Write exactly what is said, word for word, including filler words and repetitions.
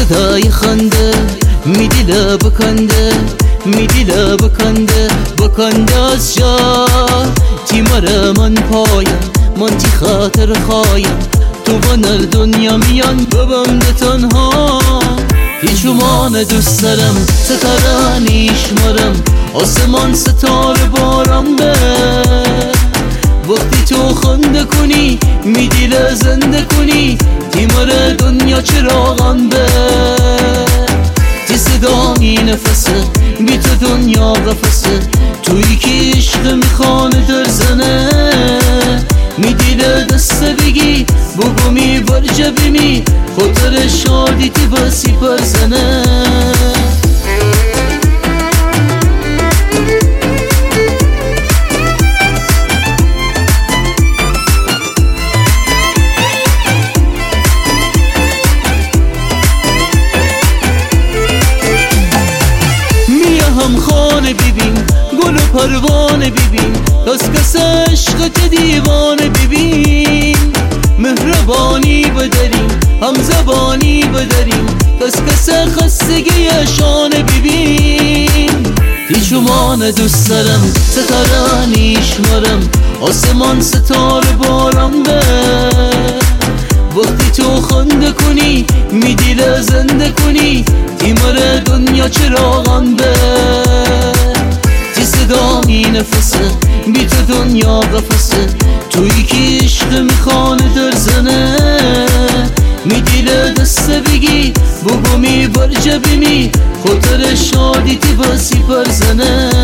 صدای خنده میدی لب کنده میدی لب کنده بکنده از جا تیمار من پایم من تی خاطر خوایم تو بنر دنیا میان ببم ده تنها هیچومان دوست دارم ستاره نیشمارم آسمان ستاره بارم به وقتی تو خنده کنی میدی زنده کنی تیمار دنیا چراغم به تی صدای نفسه بی تو دنیا قفسه تویی که عشق میخوانه در زنه میدی دست بگی بگو می برجه بیمی خاطر شادی تی باسی پر زنه هم خانه ببین گل و پروانه ببین کس کس عشق که دیوانه ببین مهربانی بداریم هم زبانی بداریم کس کس خستگی شانه ببین هیچومان دوست دارم ستاره نیشمارم آسمان ستاره بارم به وقتی تو خنده کنی میدی زنده کنی تیمار دنیا چراغم به تی صدای نفسه بی تو دنیا قفسه تویی که عشق میخوانه در زنه میدی دست بگی بگو می برجه بیمی خاطر شادی تی باسی پر زنه